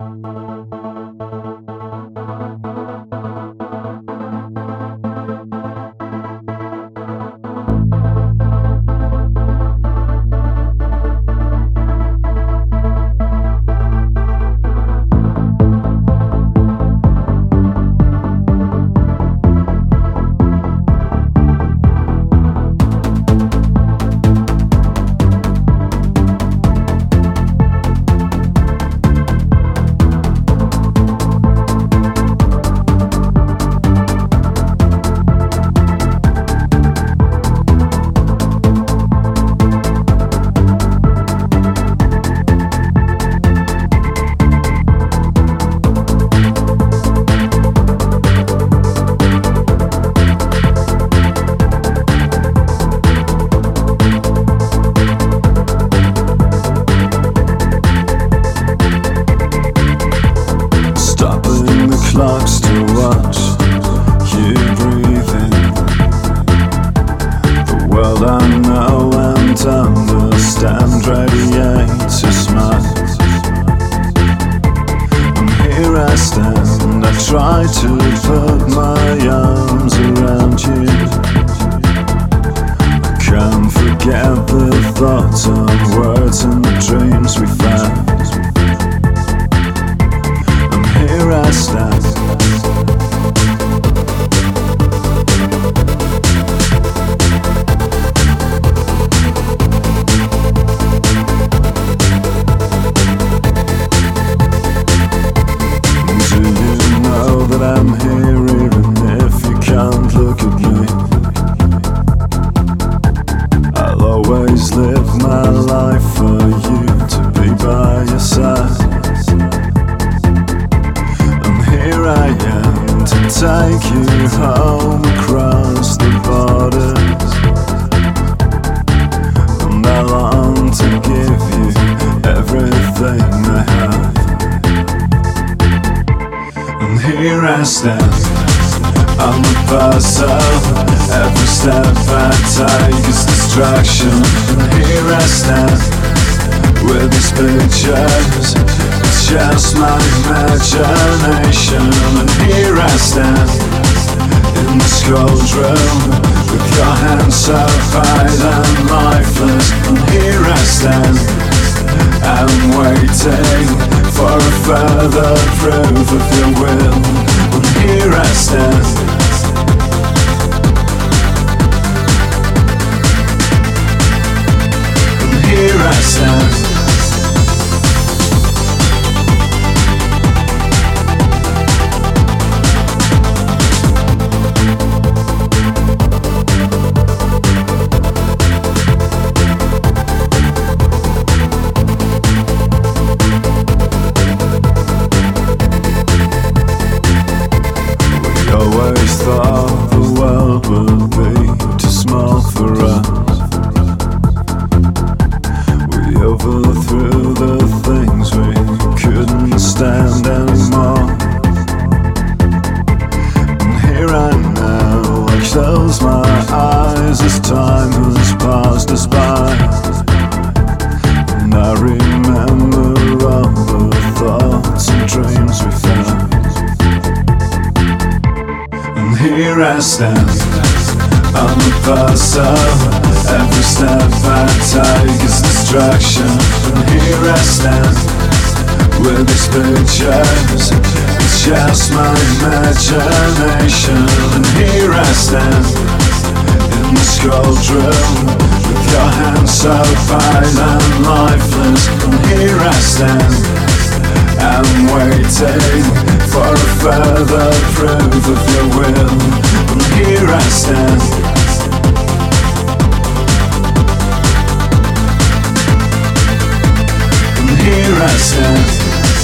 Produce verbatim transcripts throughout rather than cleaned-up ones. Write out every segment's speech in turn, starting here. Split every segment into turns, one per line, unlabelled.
Clocks to watch you breathing. The world I know and understand radiates your smile. And here I stand, I try to put my arms around you. I can't forget the thoughts and words and the dreams we found. Here I stand. Do you know that I'm here even if you can't look at me? I'll always live my life for you to be by your side. Here I am to take you home across the borders, and I long to give you everything I have. And here I stand on the bus of every step I take is distraction. And here I stand with these pictures, it's just my imagination. And here I stand in this cold room with your hands so high and lifeless. And here I stand, I'm waiting for a further proof of your will. And here I stand. And here I stand. Always thought the world would be too small for us. We overthrew the things we couldn't stand anymore. And here I now, I close my eyes as time has passed us by. And I remember all the thoughts and dreams we found. Here I stand on the bus of every step I take is distraction. And here I stand with these pictures, it's just my imagination. And here I stand in this cold room with your hands so high and lifeless. And here I stand, I'm waiting for a further proof of your will. And here I stand. And here I stand.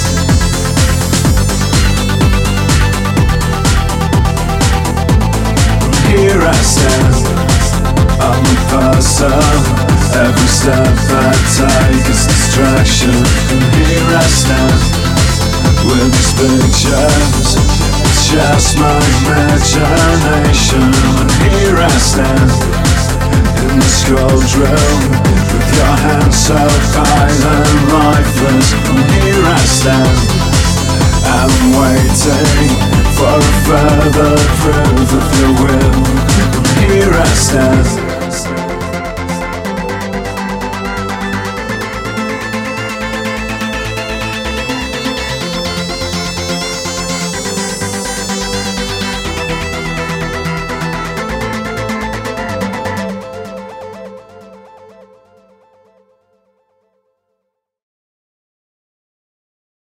And here I stand on the bus of every step I take is distraction. And here I stand with these pictures, it's just my imagination. And here I stand in this cold room with your hands so high and lifeless. And here I stand I'm waiting for a further proof of your will. Here I stand,